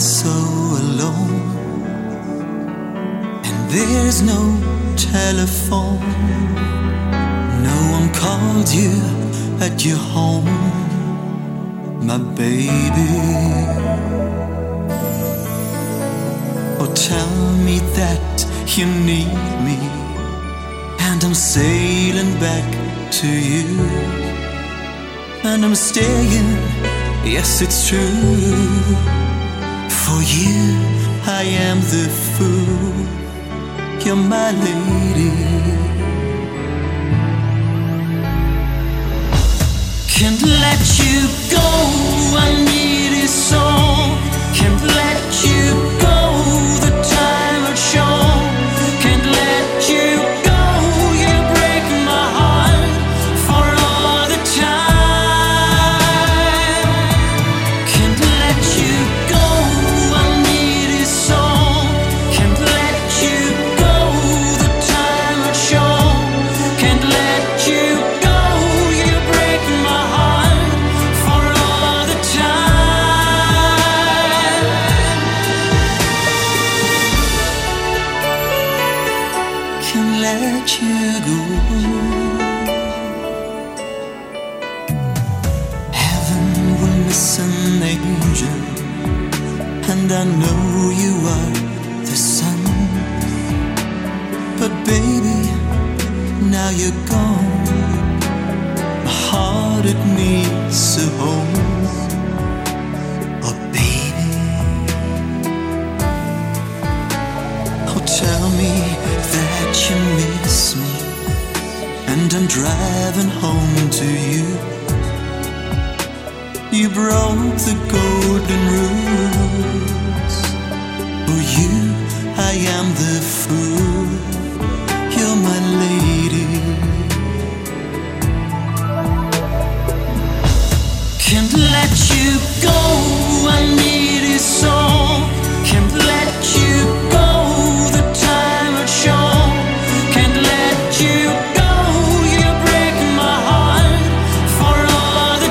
so alone, and there's no telephone. No one called you at your home, my baby. Oh, tell me that you need me, and I'm sailing back to you, and I'm staying, yes it's true. For you I am the fool, you're my lady. Can't let you go, I need it so. Can't let you go, the time had shown. Can't let you go, you break my heart for all the time. Can't let you go, I need it so. Can't let you go, the time had shown. Can't let you go, you break my heart for all the time. Can't let you go. Heaven will miss an angel, and I know you are the sun. But baby, now you're gone. My heart, it needs a home. Oh baby, oh tell me that you miss me, and I'm driving home to you. You broke the golden rules. For you I am the fool, you're my lady. Can't let you go, I need it so. Can't let you go, the time had shown. Can't let you go, you break my heart for all the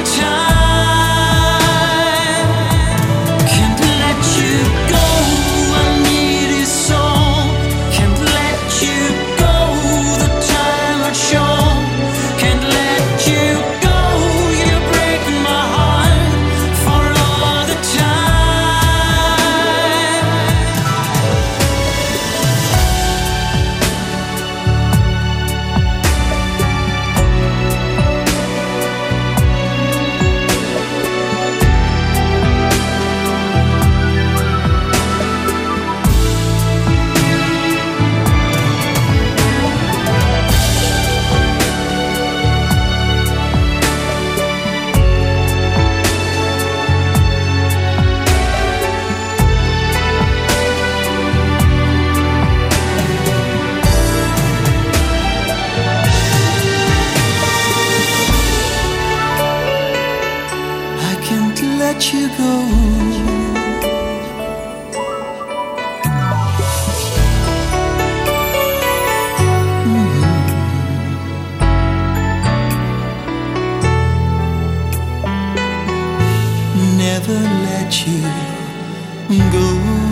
time. Can't let you go, I need it so. Can't let you go, the time had shown. Can't let you go, you break my heart for all the time. I can't let you go. Never let you go.